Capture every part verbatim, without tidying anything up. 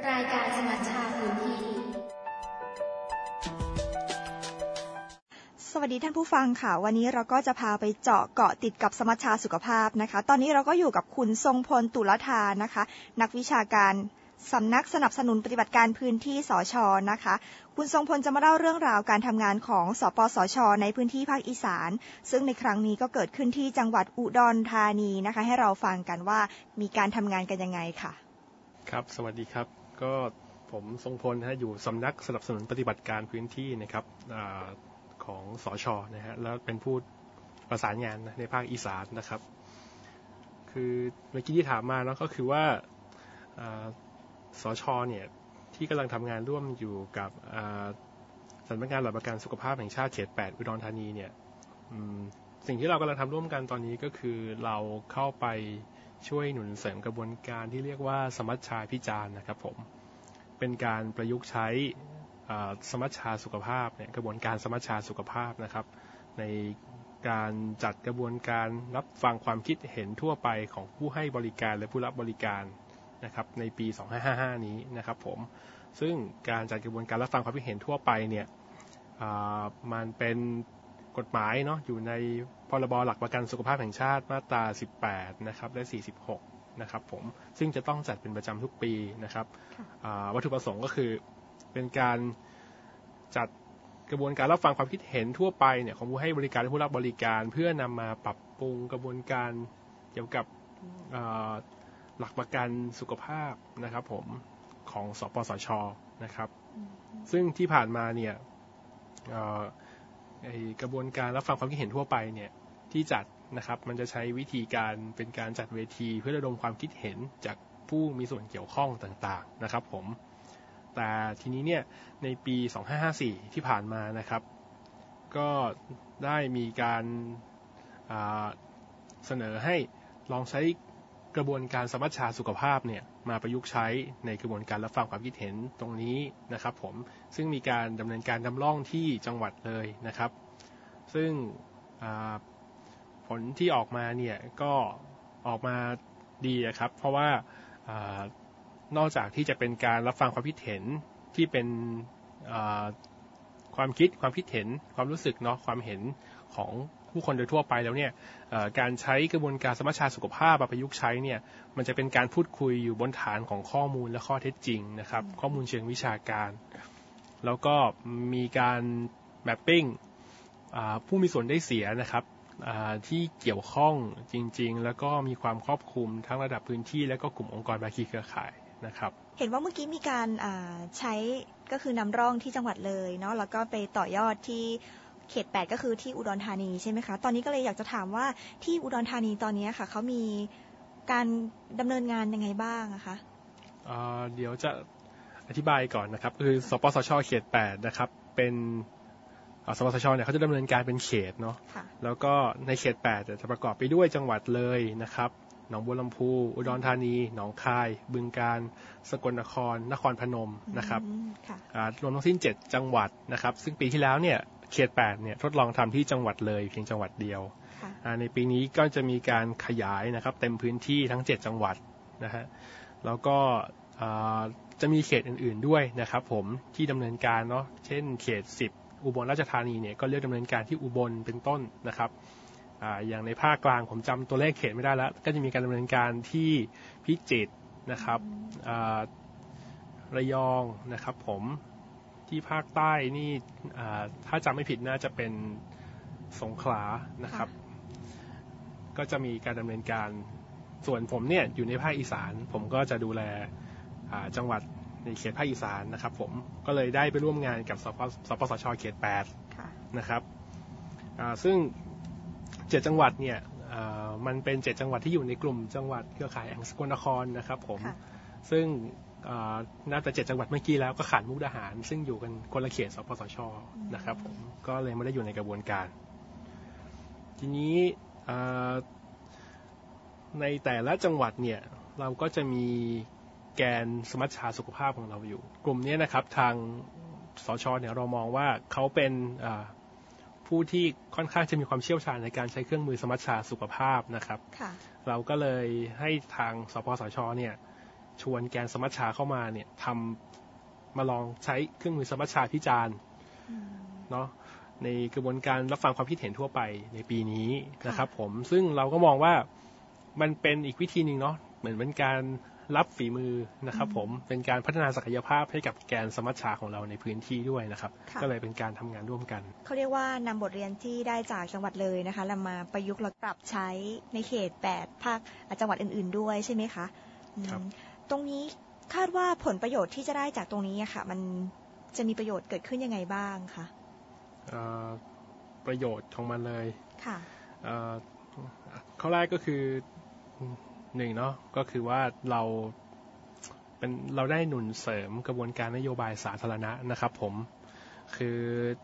รายการสมัชชาพื้นที่สวัสดีท่านผู้ฟังค่ะวันนี้เราก็จะพาไปเจาะเกาะติดกับสมัชชาสุขภาพนะคะตอนนี้เราก็อยู่กับคุณทรงพลตุลธานะคะนักวิชาการสำนักสนับสนุนปฏิบัติการพื้นที่สช.นะคะคุณทรงพลจะมาเล่าเรื่องราวการทำงานของสปสช.ในพื้นที่ภาคอีสานซึ่งในครั้งนี้ก็เกิดขึ้นที่จังหวัดอุดรธานีนะคะให้เราฟังกันว่ามีการทำงานกันยังไงค่ะครับสวัสดีครับก็ผมทรงพลนะอยู่สำนักสนับสนุนปฏิบัติการพื้นที่นะครับของสช.นะฮะแล้วเป็นผู้ประสานงานในภาคอีสานนะครับคือเมื่อกี้ที่ถามมาเนาะก็คือว่าสช.เนี่ยที่กำลังทำงานร่วมอยู่กับสำนักงานหลักประกันสุขภาพแห่งชาติเขตแปดอุดรธานีเนี่ยสิ่งที่เรากำลังทำร่วมกันตอนนี้ก็คือเราเข้าไปช่วยหนุนเสริมกระบวนการที่เรียกว่าสมัชชาพิจารณ์นะครับผมเป็นการประยุกต์ใช้สมัชชาสุขภาพเนี่ยกระบวนการสมัชชาสุขภาพนะครับในการจัดกระบวนการรับฟังความคิดเห็นทั่วไปของผู้ให้บริการและผู้รับบริการนะครับในปีสองพันห้าร้อยห้าสิบห้านี้นะครับผมซึ่งการจัดกระบวนการรับฟังความคิดเห็นทั่วไปเนี่ยมันเป็นกฎหมายเนาะอยู่ในพรบหลักประกันสุขภาพแห่งชาติมาตราสิบแปดนะครับและสี่สิบหกนะครับผมซึ่งจะต้องจัดเป็นประจำทุกปีนะครับวัตถุประสงค์ก็คือเป็นการจัดกระบวนการรับฟังความคิดเห็นทั่วไปเนี่ยของผู้ให้บริการและผู้รับบริการเพื่อนำมาปรับปรุงกระบวนการเกี่ยวกับหลักประกันสุขภาพนะครับผมของสปสช.นะครับซึ่งที่ผ่านมาเนี่ยกระบวนการรับฟังความคิดเห็นทั่วไปเนี่ยที่จัดนะครับมันจะใช้วิธีการเป็นการจัดเวทีเพื่อระดมความคิดเห็นจากผู้มีส่วนเกี่ยวข้องต่างๆนะครับผมแต่ทีนี้เนี่ยในปีสองพันห้าร้อยห้าสิบสี่ที่ผ่านมานะครับก็ได้มีการเสนอให้ลองใช้กระบวนการสมัชชาสุขภาพเนี่ยมาประยุกต์ใช้ในกระบวนการรับฟังความคิดเห็นตรงนี้นะครับผมซึ่งมีการดำเนินการดำร่องที่จังหวัดเลยนะครับซึ่งผลที่ออกมาเนี่ยก็ออกมาดีครับเพราะว่านอกจากที่จะเป็นการรับฟังความคิดเห็นที่เป็นความคิดความคิดเห็นความรู้สึกเนาะความเห็นของผู้คนโดยทั่วไปแล้วเนี่ยการใช้กระบวนการสมัชชาสุขภาพมาประยุกต์ใช้เนี่ยมันจะเป็นการพูดคุยอยู่บนฐานของข้อมูลและข้อเท็จจริงนะครับข้อมูลเชิงวิชาการแล้วก็มีการแมปปิ้งผู้มีส่วนได้เสียนะครับที่เกี่ยวข้องจริงๆแล้วก็มีความครอบคลุมทั้งระดับพื้นที่และก็กลุ่มองค์กรภาคีเครือข่ายนะครับเห็นว่าเมื่อกี้มีการใช้ก็คือนำร่องที่จังหวัดเลยเนาะแล้วก็ไปต่อยอดที่เขตแปดก็คือที่อุดรธานีใช่ไหมคะตอนนี้ก็เลยอยากจะถามว่าที่อุดรธานีตอนนี้ค่ะเขามีการดำเนินงานยังไงบ้างอะคะเดี๋ยวจะอธิบายก่อนนะครับคือสปสช.เขตแปดนะครับเป็นสปสช.เนี่ยเขาจะดำเนินการเป็นเขตเนาะแล้วก็ในเขตแปดจะประกอบไปด้วยจังหวัดเลยนะครับหนองบัวลำพูอุดรธานีหนองคายบึงกาฬสกลนครนครพนมนะครับรวมทั้งสิ้นเจ็ดจังหวัดนะครับซึ่งปีที่แล้วเนี่ยเขตแปดเนี่ยทดลองทำที่จังหวัดเลยเพียงจังหวัดเดียวในปีนี้ก็จะมีการขยายนะครับเต็มพื้นที่ทั้งเจ็ดจังหวัดนะฮะแล้วก็จะมีเขตอื่นๆด้วยนะครับผมที่ดำเนินการเนาะเช่นเขตสิบอุบลราชธานีเนี่ยก็เลือกดำเนินการที่อุบลเป็นต้นนะครับอ่าอย่างในภาคกลางผมจำตัวเลขเขตไม่ได้แล้วก็จะมีการดำเนินการที่พิจิตรนะครับอ่าระยองนะครับผมที่ภาคใต้นี่อ่าถ้าจำไม่ผิดน่าจะเป็นสงขลานะครับก็จะมีการดำเนินการส่วนผมเนี่ยอยู่ในภาคอีสานผมก็จะดูแลอ่าจังหวัดในเขตภาคอีสานนะครับผมก็เลยได้ไปร่วมงานกับสปสช.เขตแปดนะครับอ่าซึ่งเจ็ดจังหวัดเนี่ยมันเป็นเจ็ดจังหวัดที่อยู่ในกลุ่มจังหวัดเครือข่ายแห่งสกลนครนะครับผมซึ่งนับแต่เจ็ดจังหวัดเมื่อกี้แล้วก็ขาดมุกดาหารซึ่งอยู่กันคนละเขตสปสช.นะครับผมก็เลยไม่ได้อยู่ในกระบวนการทีนี้ในแต่ละจังหวัดเนี่ยเราก็จะมีแกนสมัชชาสุขภาพของเราอยู่กลุ่มนี้นะครับทางสช.เนี่ยเรามองว่าเขาเป็นผู้ที่ค่อนข้างจะมีความเชี่ยวชาญในการใช้เครื่องมือสมัชชาสุขภาพนะครับเราก็เลยให้ทางสปสช.เนี่ยชวนแกนสมัชชาเข้ามาเนี่ยทำมาลองใช้เครื่องมือสมัชชาพิจารณ์เนาะในกระบวนการรับฟังความคิดเห็นทั่วไปในปีนี้นะครับผมซึ่งเราก็มองว่ามันเป็นอีกวิธีหนึ่งเนาะเหมือนเป็นการรับฝีมือนะครับผมเป็นการพัฒนาศักยภาพให้กับแกนสมัชชาของเราในพื้นที่ด้วยนะครับก็เลยเป็นการทำงานร่วมกันเขาเรียกว่านำบทเรียนที่ได้จากจังหวัดเลยนะคะแล้วมาประยุกต์และปรับใช้ในเขตแปดภาคจังหวัดอื่นๆด้วยใช่ไหมคะครับตรงนี้คาดว่าผลประโยชน์ที่จะได้จากตรงนี้ค่ะมันจะมีประโยชน์เกิดขึ้นยังไงบ้างคะประโยชน์ของมันเลยค่ะข้อแรกก็คือหนึ่งเนาะก็คือว่าเราเป็นเราได้หนุนเสริมกระบวนการนโยบายสาธารณะนะครับผมคือ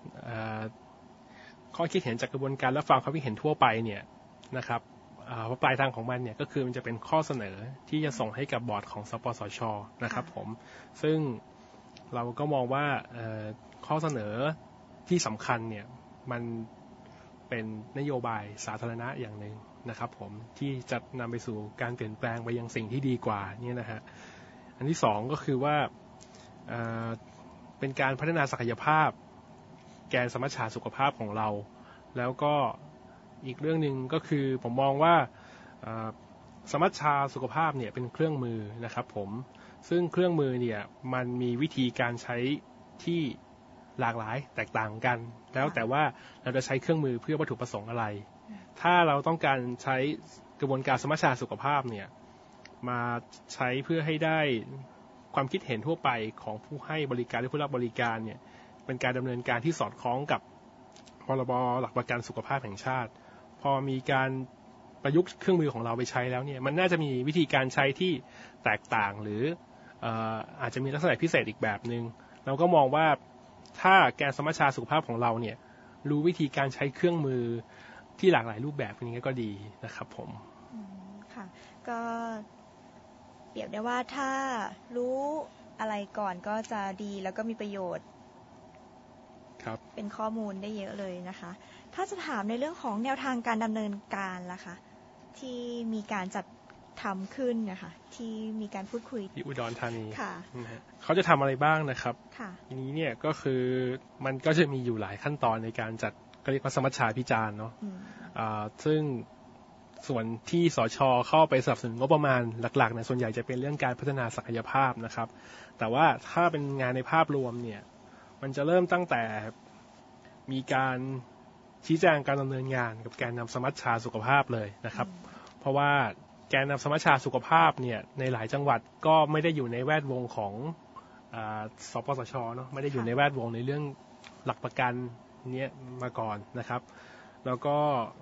ข้อคิดเห็นจากกระบวนการรับฟังความคิดเห็นทั่วไปเนี่ยนะครับว่าปลายทางของมันเนี่ยก็คือมันจะเป็นข้อเสนอที่จะส่งให้กับบอร์ดของสปสช.นะครับผมซึ่งเราก็มองว่าข้อเสนอที่สำคัญเนี่ยมันเป็นนโยบายสาธารณะอย่างหนึ่งนะครับผมที่จะนำไปสู่การเปลี่ยนแปลงไปยังสิ่งที่ดีกว่านี่นะฮะอันที่สองก็คือว่าเอ่อเป็นการพัฒนาศักยภาพแกนสมัชชาสุขภาพของเราแล้วก็อีกเรื่องหนึ่งก็คือผมมองว่าสมัชชาสุขภาพเนี่ยเป็นเครื่องมือนะครับผมซึ่งเครื่องมือเนี่ยมันมีวิธีการใช้ที่หลากหลายแตกต่างกันแล้วแต่ว่าเราจะใช้เครื่องมือเพื่อวัตถุประสงค์อะไรถ้าเราต้องการใช้กระบวนการสมัชชาสุขภาพเนี่ยมาใช้เพื่อให้ได้ความคิดเห็นทั่วไปของผู้ให้บริการหรือผู้รับบริการเนี่ยเป็นการดำเนินการที่สอดคล้องกับพรบหลักประกันสุขภาพแห่งชาติพอมีการประยุกต์เครื่องมือของเราไปใช้แล้วเนี่ยมันน่าจะมีวิธีการใช้ที่แตกต่างหรือเอ่ออาจจะมีลักษณะพิเศษอีกแบบนึงเราก็มองว่าถ้าแกนสมัชชาสุขภาพของเราเนี่ยรู้วิธีการใช้เครื่องมือที่หลากหลายรูปแบบนี้ก็ดีนะครับผมค่ะก็เปรียบได้ว่าถ้ารู้อะไรก่อนก็จะดีแล้วก็มีประโยชน์ครับเป็นข้อมูลได้เยอะเลยนะคะถ้าจะถามในเรื่องของแนวทางการดำเนินการล่ะคะที่มีการจัดทำขึ้นนะคะที่มีการพูดคุยที่อุดรธานีค่ะเขาจะทำอะไรบ้างนะครับค่ะทีนี้เนี่ยก็คือมันก็จะมีอยู่หลายขั้นตอนในการจัดก็เรียกว่าสมัชชาพิจารณ์เนาะอ่าซึ่งส่วนที่สช.เข้าไปสนับสนุนงบประมาณหลักๆเนี่ยส่วนใหญ่จะเป็นเรื่องการพัฒนาศักยภาพนะครับแต่ว่าถ้าเป็นงานในภาพรวมเนี่ยมันจะเริ่มตั้งแต่มีการชี้แจงการดำเนินงานกับแกนนำสมัชชาสุขภาพเลยนะครับเพราะว่าแกนนำสมัชชาสุขภาพเนี่ยในหลายจังหวัดก็ไม่ได้อยู่ในแวดวงของอ่าสปสช.เนาะไม่ได้อยู่ในแวดวงในเรื่องหลักประกันเนี้ยมาก่อนนะครับแล้วก็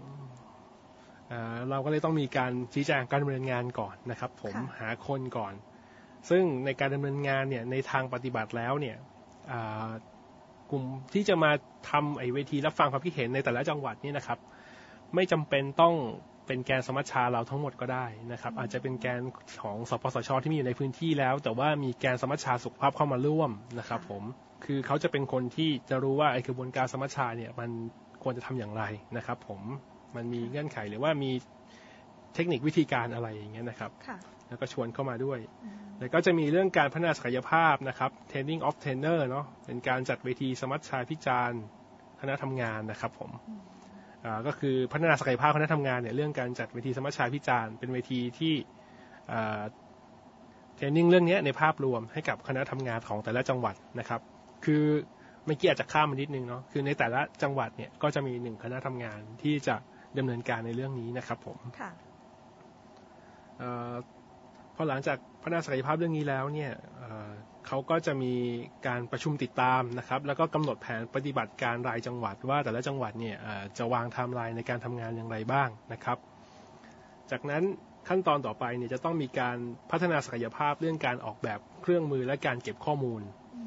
เราก็เลยต้องมีการชี้แจงการดำเนินงานก่อนนะครับผมหาคนก่อนซึ่งในการดำเนินงานเนี่ยในทางปฏิบัติแล้วเนี่ยกลุ่มที่จะมาทำไอ้เวทีรับฟังความคิดเห็นในแต่ละจังหวัดนี่นะครับไม่จำเป็นต้องเป็นแกนสมัชชาเราทั้งหมดก็ได้นะครับอาจจะเป็นแกนของสปสช.ที่มีอยู่ในพื้นที่แล้วแต่ว่ามีแกนสมัชชาสุขภาพเข้ามาร่วมนะครับผมคือเขาจะเป็นคนที่จะรู้ว่าไอ้กระบวนการสมัชชาเนี่ยมันควรจะทำอย่างไรนะครับผมมันมีเงื่อนไขหรือว่ามีเทคนิควิธีการอะไรอย่างเงี้ยนะครับแล้วก็ชวนเข้ามาด้วยแล้วก็จะมีเรื่องการพัฒนาศักยภาพนะครับ Training of Trainer เนาะเป็นการจัดเวทีสมัชชาพิจารณ์คณะทำงานนะครับผมอ่าก็คือพัฒนาศักยภาพคณะทำงานเนี่ยเรื่องการจัดเวทีสมัชชาพิจารณ์เป็นเวทีที่อ่าเทรนนิ่งเรื่องนี้ในภาพรวมให้กับคณะทำงานของแต่ละจังหวัดนะครับคือเมื่อกี้อาจจะข้ามมานิดนึงเนาะคือในแต่ละจังหวัดเนี่ยก็จะมีหนึ่งคณะทำงานที่จะดำเนินการในเรื่องนี้นะครับผมค่ะพอหลังจากพัฒนาศักยภาพเรื่องนี้แล้วเนี่ยเขาก็จะมีการประชุมติดตามนะครับแล้วก็กำหนดแผนปฏิบัติการรายจังหวัดว่าแต่ละจังหวัดเนี่ยจะวางไทม์ไลน์ในการทำงานอย่างไรบ้างนะครับจากนั้นขั้นตอนต่อไปเนี่ยจะต้องมีการพัฒนาศักยภาพเรื่องการออกแบบเครื่องมือและการเก็บข้อมูล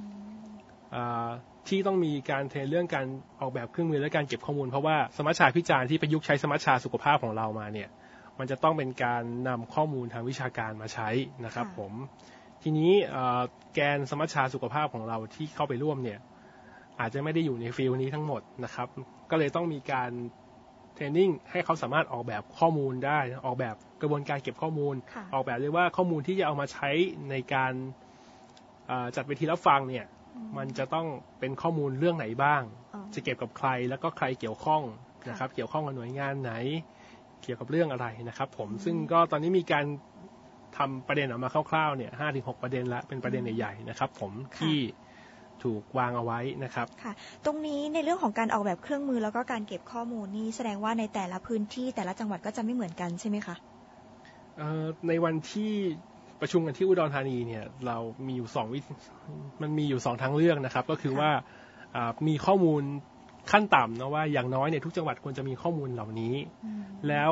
ที่ต้องมีการเทรนเรื่องการออกแบบเครื่องมือและการเก็บข้อมูลเพราะว่าสมัชชาพิจารณ์ที่ประยุกต์ใช้สมัชชาสุขภาพของเรามาเนี่ยมันจะต้องเป็นการนำข้อมูลทางวิชาการมาใช้นะครับผมทีนี้แกนสมัชชาสุขภาพของเราที่เข้าไปร่วมเนี่ยอาจจะไม่ได้อยู่ในฟิลนี้ทั้งหมดนะครับก็เลยต้องมีการเทรนนิ่งให้เขาสามารถออกแบบข้อมูลได้ออกแบบกระบวนการเก็บข้อมูลออกแบบเลยว่าข้อมูลที่จะเอามาใช้ในการจัดเวทีรับฟังเนี่ยมันจะต้องเป็นข้อมูลเรื่องไหนบ้างจะเก็บกับใครแล้วก็ใครเกี่ยวข้องนะครับเกี่ยวข้องกับหน่วยงานไหนเกี่ยวกับเรื่องอะไรนะครับผมซึ่งก็ตอนนี้มีการทำประเด็นออกมาคร่าวๆเนี่ยห้าถึงหกประเด็นละเป็นประเด็นใหญ่ๆนะครับผมที่ถูกวางเอาไว้นะครับค่ะตรงนี้ในเรื่องของการออกแบบเครื่องมือแล้วก็การเก็บข้อมูลนี่แสดงว่าในแต่ละพื้นที่แต่ละจังหวัดก็จะไม่เหมือนกันใช่ไหมคะในวันที่ประชุมกันที่อุดรธานีเนี่ยเรามีอยู่สองวิมันมีอยู่สองทางเลือกนะครับก็คือว่ามีข้อมูลขั้นต่ำนะว่าอย่างน้อยเนี่ยทุกจังหวัดควรจะมีข้อมูลเหล่านี้แล้ว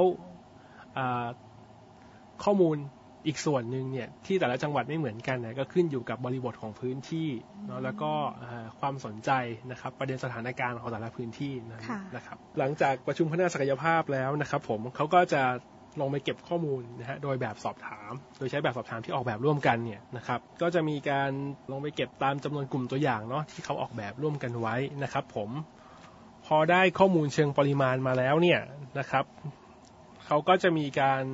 ข้อมูลอีกส่วนหนึ่งเนี่ยที่แต่ละจังหวัดไม่เหมือนกันเนี่ยก็ขึ้นอยู่กับบริบทของพื้นที่เนาะแล้วก็ความสนใจนะครับประเด็นสถานการณ์ของแต่ละพื้นที่นะครับหลังจากประชุมพัฒนาศักยภาพแล้วนะครับผมเขาก็จะลงไปเก็บข้อมูลนะฮะโดยแบบสอบถามโดยใช้แบบสอบถามที่ออกแบบร่วมกันเนี่ยนะครับก็จะมีการลงไปเก็บตามจำนวนกลุ่มตัวอย่างเนาะที่เขาออกแบบร่วมกันไว้นะครับผมพอได้ข้อมูลเชิงปริมาณมาแล้วเนี่ยนะครับเขาก็จะมีการ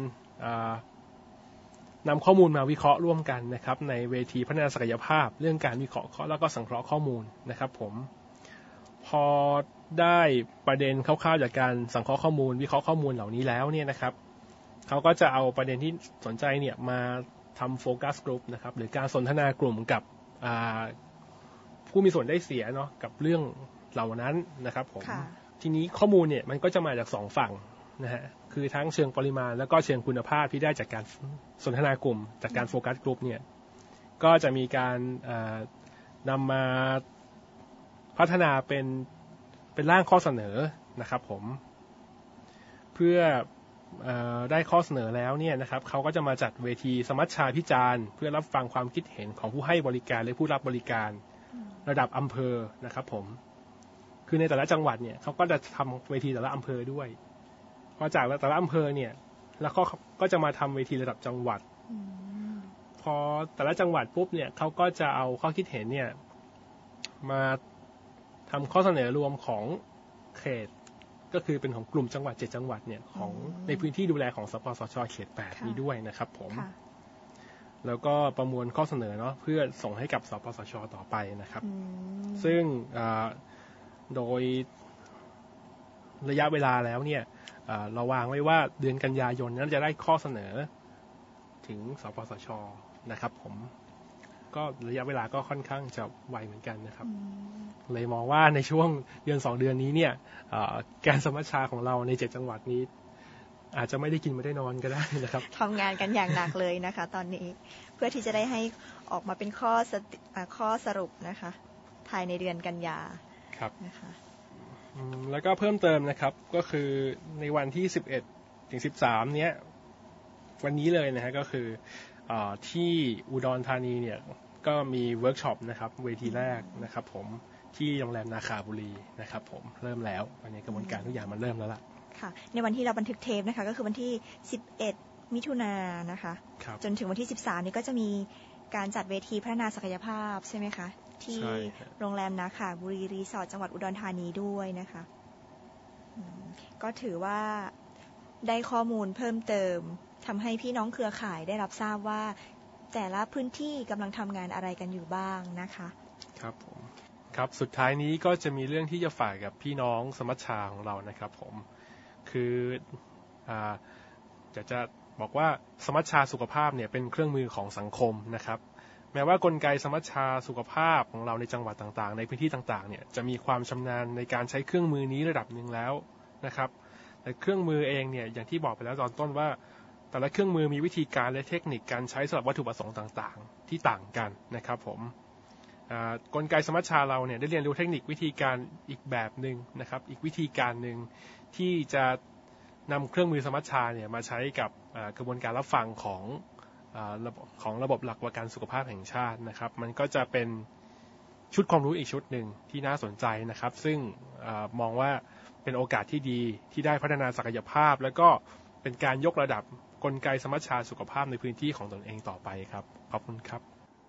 นำข้อมูลมาวิเคราะห์ร่วมกันนะครับในเวทีพัฒนาศักยภาพเรื่องการวิเคราะห์แล้วก็สังเคราะห์ข้อมูลนะครับผมพอได้ประเด็นคร่าวๆจากการสังเคราะห์ข้อมูลวิเคราะห์ข้อมูลเหล่านี้แล้วเนี่ยนะครับเขาก็จะเอาประเด็นที่สนใจเนี่ยมาทำโฟกัสกลุ่มนะครับหรือการสนทนากลุ่มกับผู้มีส่วนได้เสียเนาะกับเรื่องเหล่านั้นนะครับผมทีนี้ข้อมูลเนี่ยมันก็จะมาจากสองฝั่งนะฮะคือทั้งเชิงปริมาณแล้วก็เชิงคุณภาพที่ได้จากการสนทนากลุ่มจากการโฟกัสกลุ่มเนี่ยก็จะมีการนำมาพัฒนาเป็นเป็นร่างข้อเสนอนะครับผมเพื่อได้ข้อเสนอแล้วเนี่ยนะครับเขาก็จะมาจัดเวทีสมัชชาพิจารณ์เพื่อรับฟังความคิดเห็นของผู้ให้บริการและผู้รับบริการระดับอำเภอนะครับผมคือในแต่ละจังหวัดเนี่ยเขาก็จะทำเวทีแต่ละอำเภอด้วยพอจากแต่ละอำเภอเนี่ยแล้วก็ก็จะมาทำเวทีระดับจังหวัดพอแต่ละจังหวัดปุ๊บเนี่ยเขาก็จะเอาข้อคิดเห็นเนี่ยมาทำข้อเสนอรวมของเขตก็คือเป็นของกลุ่มจังหวัดเจ็ดจังหวัดเนี่ยของในพื้นที่ดูแลของสปสช.เขตแปดนี้ด้วยนะครับผมแล้วก็ประมวลข้อเสนอเนาะเพื่อส่งให้กับสปสช.ต่อไปนะครับซึ่งโดยระยะเวลาแล้วเนี่ยเราวางไว้ว่าเดือนกันยายนนั้นจะได้ข้อเสนอถึงสปสช.นะครับผมก็ระยะเวลาก็ค่อนข้างจะไวเหมือนกันนะครับเลยมองว่าในช่วงเดือนสองเดือนนี้เนี่ยการสมัชชาของเราในเจ็ดจังหวัดนี้อาจจะไม่ได้กินไม่ได้นอนก็ได้นะครับทำงานกันอย่างหนักเลยนะคะตอนนี้เพื่อที่จะได้ให้ออกมาเป็นข้อข้อสรุปนะคะภายในเดือนกันยาครับนะคะแล้วก็เพิ่มเติมนะครับก็คือในวันที่สิบเอ็ดถึงสิบสามเนี้ยวันนี้เลยนะฮะก็คือที่อุดรธานีเนี่ยก็มีเวิร์กช็อปนะครับเวทีแรกนะครับผมที่โรงแรมนาคาบุรีนะครับผมเริ่มแล้ววันนี้กระบวนการทุกอย่างมันเริ่มแล้วล่ะค่ะในวันที่เราบันทึกเทปนะคะก็คือวันที่สิบเอ็ดมิถุนายนนะคะจนถึงวันที่สิบสามนี้ก็จะมีการจัดเวทีพัฒนาศักยภาพใช่ไหมคะที่โรงแรมนาคาบุรีรีสอร์ทจังหวัดอุดรธานีด้วยนะคะก็ถือว่าได้ข้อมูลเพิ่มเติมทำให้พี่น้องเครือข่ายได้รับทราบว่าแต่ละพื้นที่กำลังทำงานอะไรกันอยู่บ้างนะคะครับผมครับสุดท้ายนี้ก็จะมีเรื่องที่จะฝากกับพี่น้องสมัชชาของเรานะครับผมคืออ่าจะจะบอกว่าสมัชชาสุขภาพเนี่ยเป็นเครื่องมือของสังคมนะครับแม้ว่ากลไกสมัชชาสุขภาพของเราในจังหวัดต่างๆในพื้นที่ต่างๆเนี่ยจะมีความชำนาญในการใช้เครื่องมือนี้ระดับหนึ่งแล้วนะครับแต่เครื่องมือเองเนี่ยอย่างที่บอกไปแล้วตอนต้นว่าแต่ละเครื่องมือมีวิธีการและเทคนิคการใช้สำหรับวัตถุประสงค์ต่างๆที่ต่างกันนะครับผมกลไกสมัชชาเราเนี่ยได้เรียนรู้เทคนิควิธีการอีกแบบหนึ่งนะครับอีกวิธีการหนึ่งที่จะนำเครื่องมือสมัชชาเนี่ยมาใช้กับกระบวนการรับฟังของของระบบหลักประกันสุขภาพแห่งชาตินะครับมันก็จะเป็นชุดความรู้อีกชุดหนึ่งที่น่าสนใจนะครับซึ่งมองว่าเป็นโอกาสที่ดีที่ได้พัฒนาศักยภาพแล้วก็เป็นการยกระดับกลไกสมัชชาสุขภาพในพื้นที่ของตนเองต่อไปครับขอบคุณครับ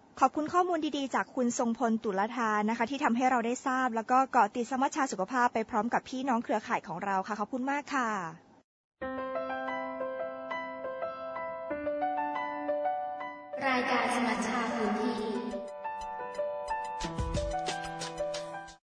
ขอบคุณข้อมูลดีๆจากคุณทรงพลตุลธารนะคะที่ทำให้เราได้ทราบแล้วก็เกาะติดสมัชชาสุขภาพไปพร้อมกับพี่น้องเครือข่ายของเราค่ะขอบคุณมากค่ะรายการสมัชชา